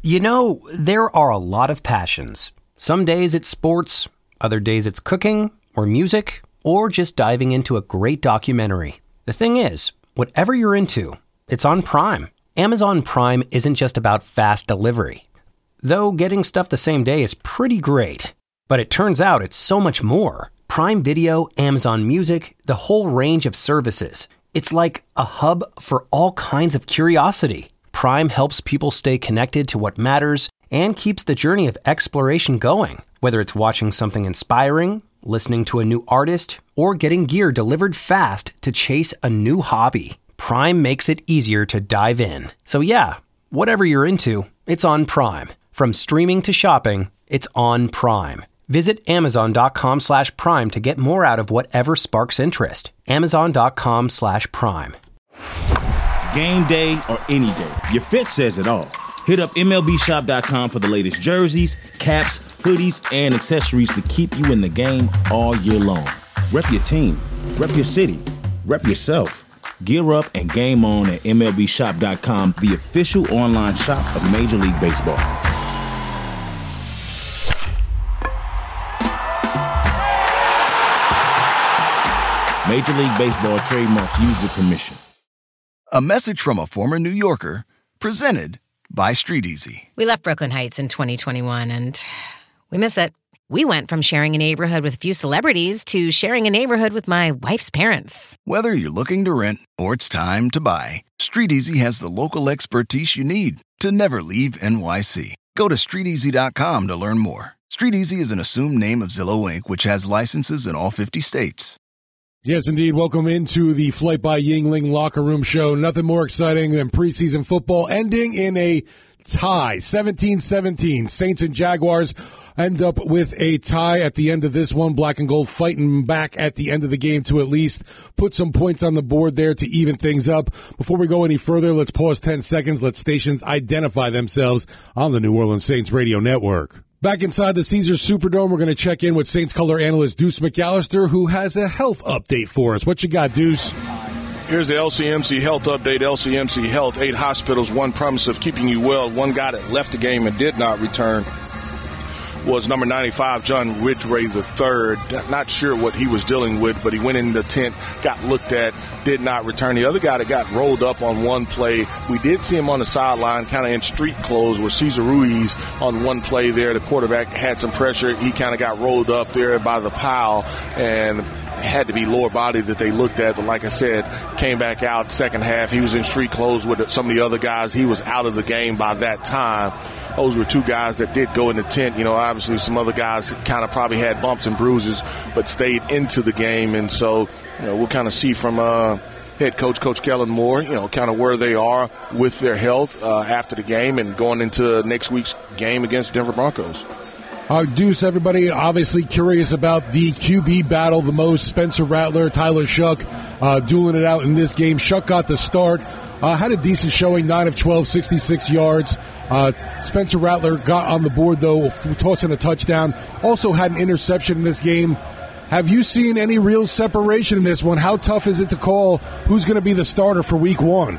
You know, there are a lot of passions. Some days it's sports, other days it's cooking or music, or just diving into a great documentary. The thing is, whatever you're into, it's on Prime. Amazon Prime isn't just about fast delivery. Though getting stuff the same day is pretty great. But it turns out it's so much more. Prime Video, Amazon Music, the whole range of services. It's like a hub for all kinds of curiosity. Prime helps people stay connected to what matters and keeps the journey of exploration going. Whether it's watching something inspiring, listening to a new artist, or getting gear delivered fast to chase a new hobby, Prime makes it easier to dive in. So yeah, whatever you're into, it's on Prime. From streaming to shopping, it's on Prime. Visit Amazon.com/Prime to get more out of whatever sparks interest. Amazon.com/Prime. Game day or any day, your fit says it all. Hit up MLBshop.com for the latest jerseys, caps, hoodies, and accessories to keep you in the game all year long. Rep your team, rep your city, rep yourself. Gear up and game on at MLBshop.com, the official online shop of Major League Baseball. Major League Baseball trademark used with permission. A message from a former New Yorker, presented by Street Easy. We left Brooklyn Heights in 2021, and we miss it. We went from sharing a neighborhood with a few celebrities to sharing a neighborhood with my wife's parents. Whether you're looking to rent or it's time to buy, Street Easy has the local expertise you need to never leave NYC. Go to StreetEasy.com to learn more. Street Easy is an assumed name of Zillow Inc., which has licenses in all 50 states. Yes, indeed. Welcome into the Flight by Yingling Locker Room Show. Nothing more exciting than preseason football ending in a tie. 17-17. Saints and Jaguars end up with a tie at the end of this one. Black and gold fighting back at the end of the game to at least put some points on the board there to even things up. Before we go any further, let's pause 10 seconds. Let stations identify themselves on the New Orleans Saints radio network. Back inside the Caesars Superdome, we're going to check in with Saints color analyst Deuce McAllister, who has a health update for us. What you got, Deuce? Here's the LCMC health update. LCMC Health, 8 hospitals, one promise of keeping you well. One guy that left the game and did not return was number 95, John Ridgway III. Not sure what he was dealing with, but he went in the tent, got looked at, did not return. The other guy that got rolled up on one play, we did see him on the sideline, kind of in street clothes, with Cesar Ruiz on one play there. The quarterback had some pressure. He kind of got rolled up there by the pile and had to be lower body that they looked at. But like I said, came back out second half. He was in street clothes with some of the other guys. He was out of the game by that time. Those were two guys that did go in the tent. You know, obviously some other guys kind of probably had bumps and bruises, but stayed into the game. And so, you know, we'll kind of see from head coach, Coach Kellen Moore, you know, kind of where they are with their health after the game and going into next week's game against Denver Broncos. Deuce, everybody obviously curious about the QB battle the most. Spencer Rattler, Tyler Shuck dueling it out in this game. Shuck got the start. Had a decent showing, 9 of 12, 66 yards. Spencer Rattler got on the board, though, tossing a touchdown. Also had an interception in this game. Have you seen any real separation in this one? How tough is it to call who's going to be the starter for week one?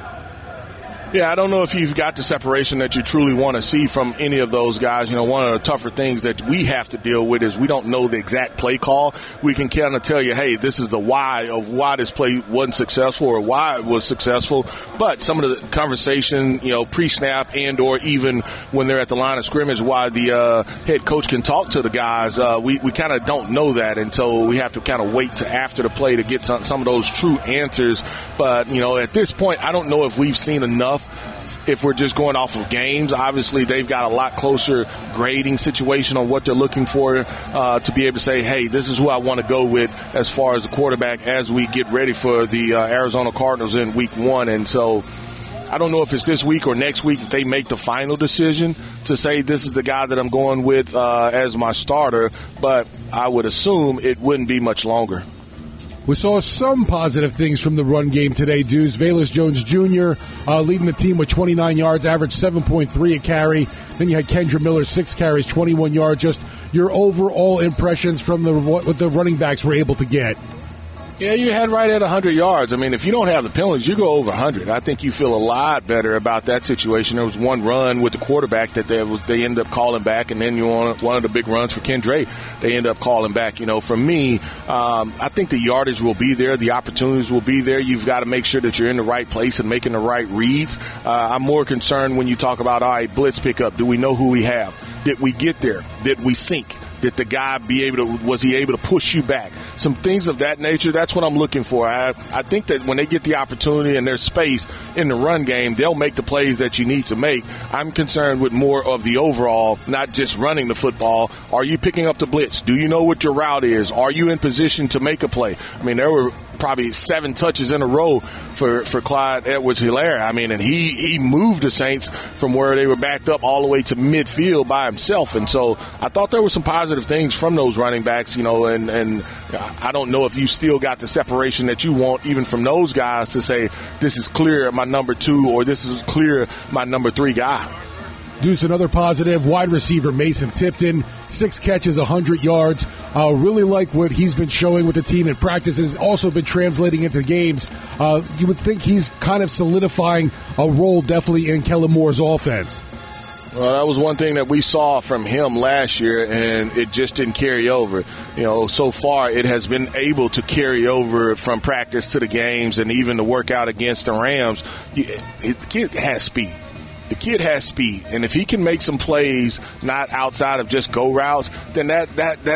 Yeah, I don't know if you've got the separation that you truly want to see from any of those guys. You know, one of the tougher things that we have to deal with is we don't know the exact play call. We can kind of tell you, hey, this is the why of why this play wasn't successful or why it was successful. But some of the conversation, you know, pre-snap and or even when they're at the line of scrimmage, why the head coach can talk to the guys, we kind of don't know that until we have to kind of wait to after the play to get some of those true answers. But, you know, at this point, I don't know if we've seen enough. If we're just going off of games, obviously they've got a lot closer grading situation on what they're looking for to be able to say, hey, this is who I want to go with as far as the quarterback as we get ready for the Arizona Cardinals in week one. And so I don't know if it's this week or next week that they make the final decision to say this is the guy that I'm going with as my starter, but I would assume it wouldn't be much longer. We saw some positive things from the run game today, Deuce. Velus Jones Jr. Leading the team with 29 yards, averaged 7.3 a carry. Then you had Kendra Miller, 6 carries, 21 yards. Just your overall impressions from what the running backs were able to get. Yeah, you had right at 100 yards. I mean, if you don't have the penalties, you go over 100. I think you feel a lot better about that situation. There was one run with the quarterback that they ended up calling back, and then you want one of the big runs for Kendra, they end up calling back. You know, for me, I think the yardage will be there. The opportunities will be there. You've got to make sure that you're in the right place and making the right reads. I'm more concerned when you talk about, all right, blitz pickup. Do we know who we have? Did we get there? Did we sink? Did the guy was he able to push you back? Some things of that nature, that's what I'm looking for. I think that when they get the opportunity and there's space in the run game, they'll make the plays that you need to make. I'm concerned with more of the overall, not just running the football. Are you picking up the blitz? Do you know what your route is? Are you in position to make a play? I mean, there were probably 7 touches in a row for Clyde Edwards-Helaire. I mean, and he moved the Saints from where they were backed up all the way to midfield by himself. And so I thought there were some positive things from those running backs, you know, and I don't know if you still got the separation that you want even from those guys to say this is clear my number 2 or this is clear my number 3 guy. Deuce, another positive, wide receiver Mason Tipton, 6 catches, 100 yards. Really like what he's been showing with the team in practice, has also been translating into games. You would think he's kind of solidifying a role definitely in Kellen Moore's offense. Well, that was one thing that we saw from him last year, and it just didn't carry over. You know, so far it has been able to carry over from practice to the games and even the workout against the Rams. The kid has speed. The kid has speed, and if he can make some plays not outside of just go routes, then that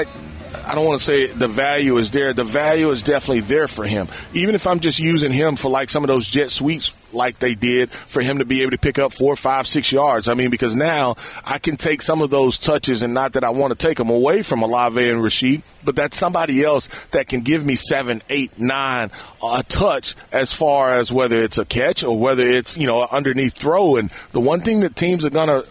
I don't want to say the value is there. The value is definitely there for him. Even if I'm just using him for like some of those jet sweeps like they did for him to be able to pick up 4, 5, 6 yards. I mean, because now I can take some of those touches, and not that I want to take them away from Olave and Rashid, but that's somebody else that can give me 7, 8, 9 a touch as far as whether it's a catch or whether it's, you know, underneath throw. And the one thing that teams are going to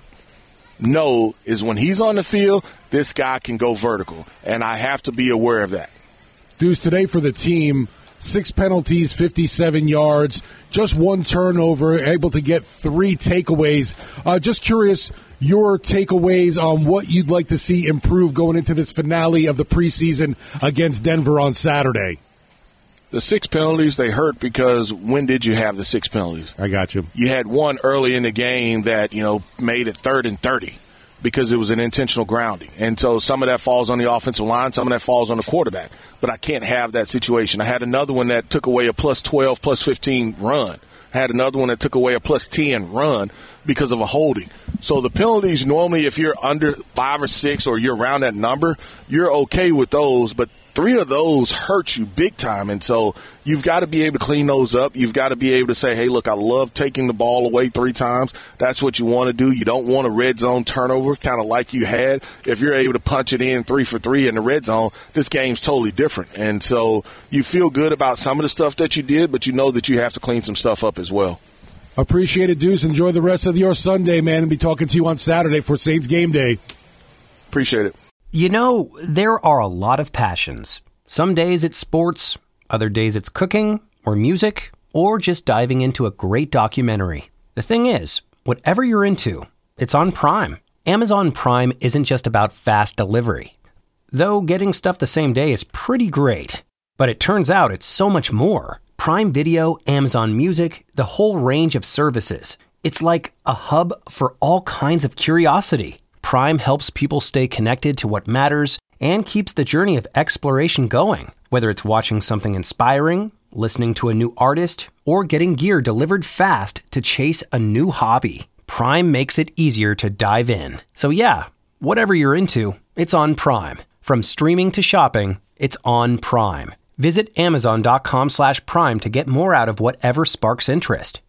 know is when he's on the field, this guy can go vertical, and I have to be aware of that. Deuce, today for the team, 6 penalties, 57 yards, just 1 turnover, able to get 3 takeaways. Just curious, your takeaways on what you'd like to see improve going into this finale of the preseason against Denver on Saturday. The 6 penalties, they hurt because when did you have the 6 penalties? I got you. You had one early in the game that, you know, made it 3rd and 30 because it was an intentional grounding. And so some of that falls on the offensive line, some of that falls on the quarterback. But I can't have that situation. I had another one that took away a plus 12, plus 15 run. I had another one that took away a plus 10 run because of a holding. So the penalties, normally if you're under 5 or 6 or you're around that number, you're okay with those. But 3 of those hurt you big time. And so you've got to be able to clean those up. You've got to be able to say, hey, look, I love taking the ball away 3 times. That's what you want to do. You don't want a red zone turnover, kind of like you had. If you're able to punch it in 3 for 3 in the red zone, this game's totally different. And so you feel good about some of the stuff that you did, but you know that you have to clean some stuff up as well. Appreciate it, Deuce. Enjoy the rest of your Sunday, man, and be talking to you on Saturday for Saints game day. Appreciate it. You know, there are a lot of passions. Some days it's sports, other days it's cooking or music, or just diving into a great documentary. The thing is, whatever you're into, it's on Prime. Amazon Prime isn't just about fast delivery. Though getting stuff the same day is pretty great. But it turns out it's so much more. Prime Video, Amazon Music, the whole range of services. It's like a hub for all kinds of curiosity. Prime helps people stay connected to what matters and keeps the journey of exploration going. Whether it's watching something inspiring, listening to a new artist, or getting gear delivered fast to chase a new hobby, Prime makes it easier to dive in. So yeah, whatever you're into, it's on Prime. From streaming to shopping, it's on Prime. Visit Amazon.com/Prime to get more out of whatever sparks interest.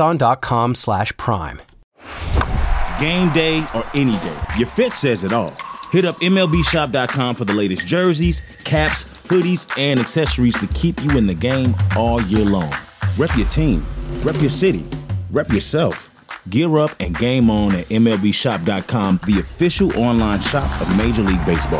Amazon.com/Prime. Game day or any day, your fit says it all. Hit up MLBshop.com for the latest jerseys, caps, hoodies, and accessories to keep you in the game all year long. Rep your team, rep your city, rep yourself. Gear up and game on at MLBshop.com, the official online shop of Major League Baseball.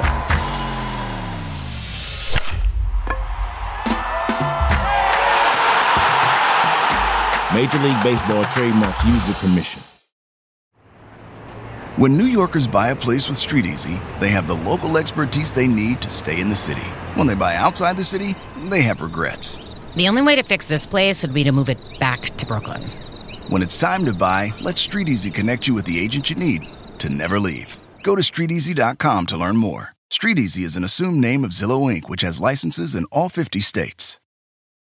Major League Baseball trademark used with permission. When New Yorkers buy a place with StreetEasy, they have the local expertise they need to stay in the city. When they buy outside the city, they have regrets. The only way to fix this place would be to move it back to Brooklyn. When it's time to buy, let StreetEasy connect you with the agent you need to never leave. Go to StreetEasy.com to learn more. StreetEasy is an assumed name of Zillow Inc., which has licenses in all 50 states.